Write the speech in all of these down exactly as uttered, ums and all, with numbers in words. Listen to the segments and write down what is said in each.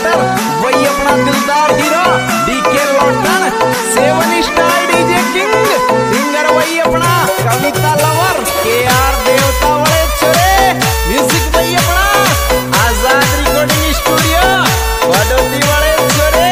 Director वही अपना दिलदार हीरो डीके लॉटन, seven star DJ king, singer वही अपना कविता लवर के आर देवता वाले छोरे, म्यूजिक वही अपना आजाद रिकॉर्डिंग स्टूडियो बड़ौदी वाले छोरे।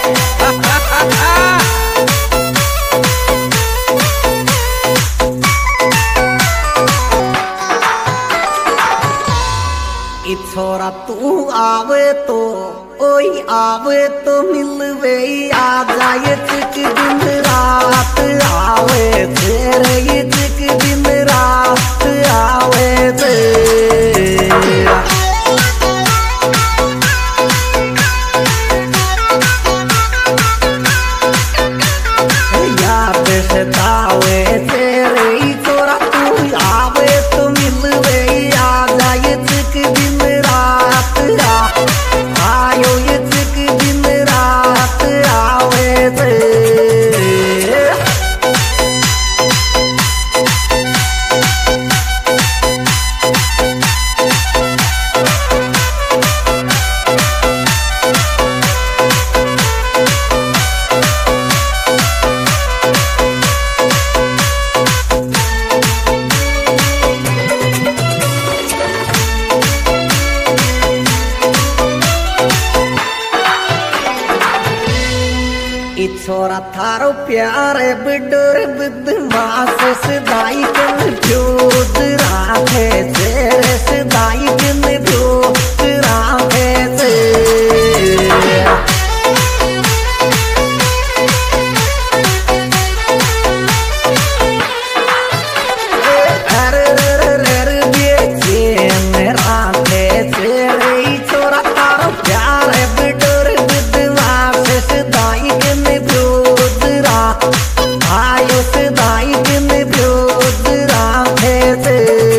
छोरा तू आवे तो ओई आवे तो मिलवे आ जाए चिक दिन रात आवे तेरे ये चिक दिन रात आवे तेरा याद सतावे तेरे ही छोरा तू आवे तो मिलवे आ जाए चिक दिन आयो ये चिक दिन रात आवे थे। छोरा थारो प्यारे बिडोर बदमाश सदाई कन भ्योत राखे तेरे सदाई कन भ्योत राखे अरे रे रे रे ये राखे तेरे छोरा थारो प्यारे बिडोर बदमाश सदाई कन आयो सदाई दिन भ्योत राखे थे।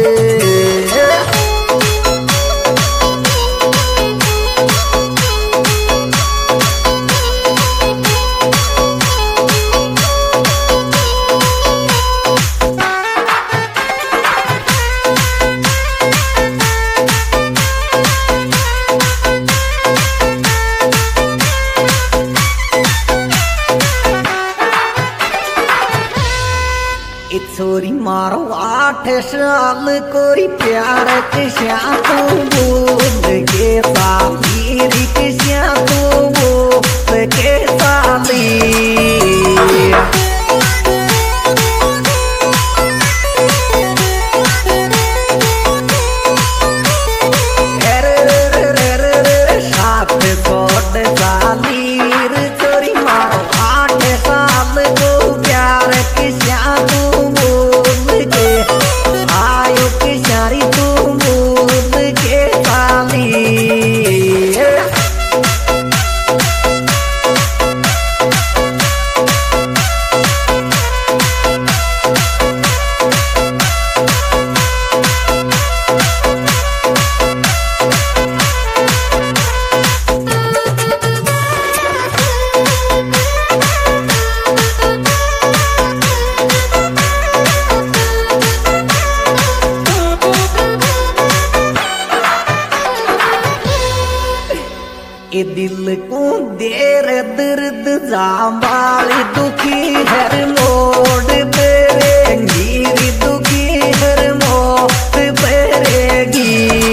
छोरी मारो आठ साल कोई प्यार किस्या तो बोल के साली किस्या तो बोल के साली अरे रे रे रे रे सात कोट साली छोरी मारो आठ साल को प्यार किस्या ए दिल को देर दर्द जामाली दुखी हर मोड़ पेरेगी दुखी हर मोड़ पेरेगी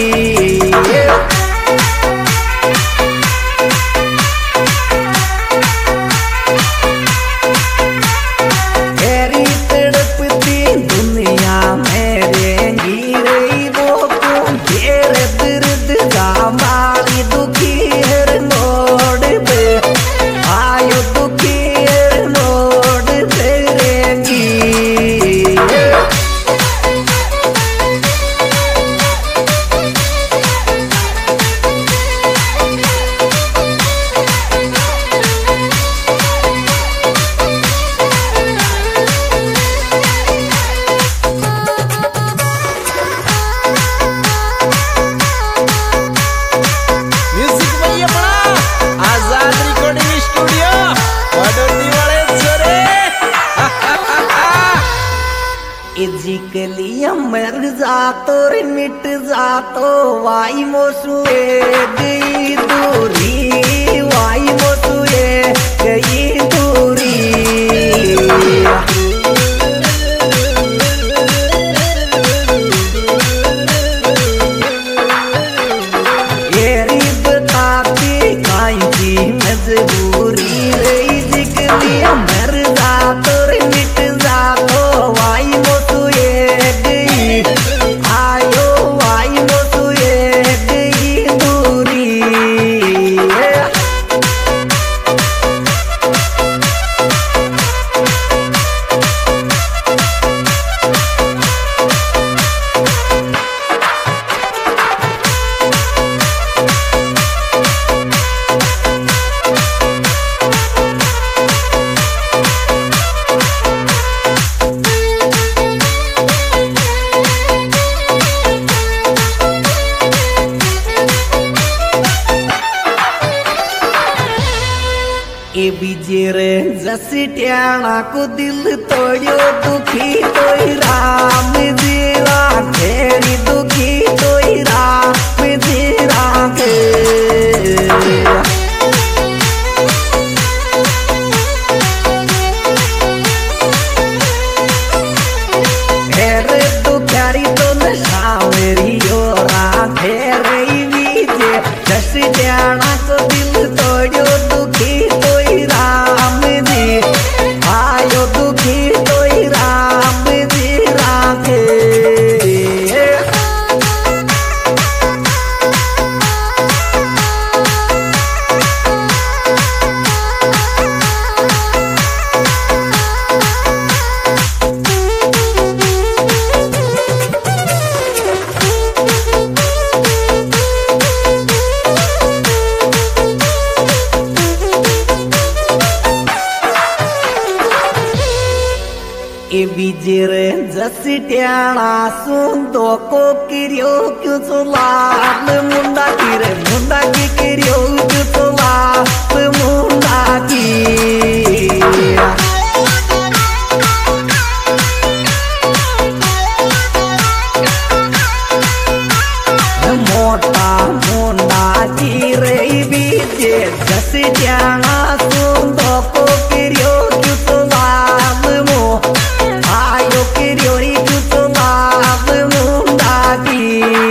तेरी तड़पती दुनिया में रहेगी रही वो को देर दर्द जामाली दुखी आयो दुखी मोड़ फेरेगी जी के लिए मर जातो रे मिट जातो वाई मोसुए गई दूरी ए बीजेर जसी ट्याणा को दिल तोड़ो दुखी तोई राम जी राखेड़ी दुखी तोई राम जी राखे हेरे दुखारी तो नशा मेरी ओ राखे रही बीजे जसी ट्याणा को दिल तोड़ो दुखी तोई राम जी आयो दुखी तोई राम जी राखे ए बीजेर जसी ट्याणा सुंदो को किरियो क्यों चुलाल मुंडा की रे मुंडा की किरियो क्यों चुलाल मुंडा की मोटा मुंडा की रे बीजे जसी ट्याणा सुंदो को किरियो क्यों चुलाल मो आयो किरियोरी तुझो माव मुंडा की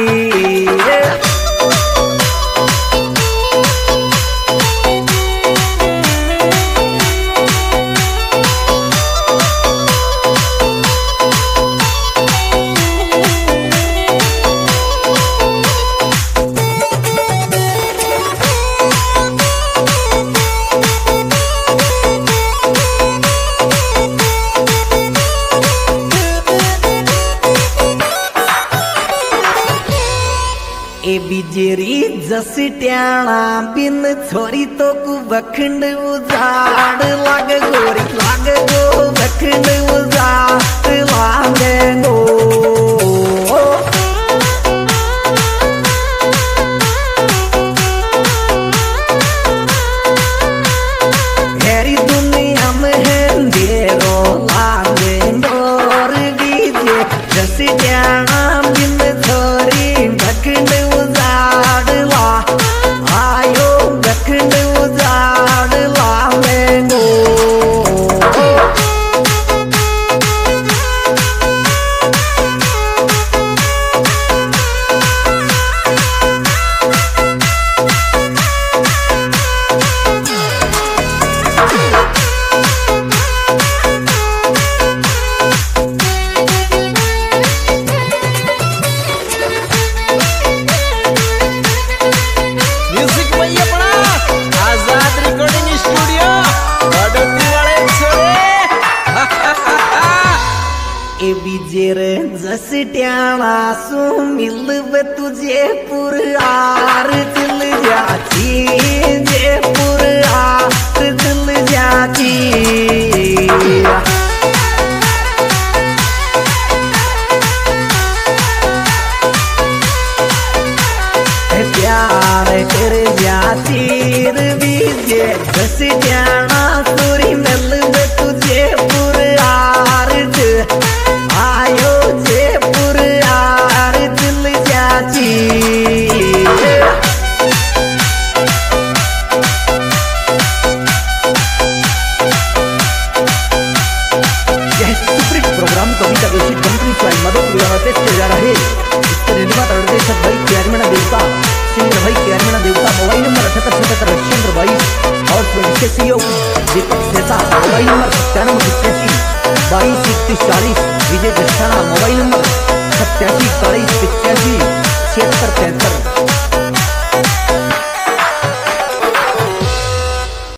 ए बीजेरी जसी ट्याणा बिन छोरी तो कु बखंड उजाड़ लाग गोरी लाग गो बखंड उजाड़ लाग गो हेरी दुनिया में अंधेरो लाग डोर बीजे जसी ट्याणा बिन छोरी बखंड आयो बखंड उजाड़ लावेंगो ए बीजेर जसी ट्याणा सु मिलब तुझे पुरार दिल जाती जे पुरार दिल जाती प्यार कर जाती बीजे जसी ट्याणा तुरी मिलब तुझे पुरार आयो जयपुर यार दिल जाती यह Supreet program Kavita basic company स्वाइन मदद विरावते से जा रहे इसके निर्माता निर्देशक भाई केरमना देवता सिंगर भाई केरमना देवता मोबाइल नंबर अठहत्तर सतहत्तर चंद्र बाईस और इसके सीईओ दीपक सेता मोबाइल नंबर सत्तानवे पचासी बाईस इकतीस चालीस विजय दस्ताना मोबाइल नंबर सत्तासी बाईस पचासी छिहत्तर तिहत्तर।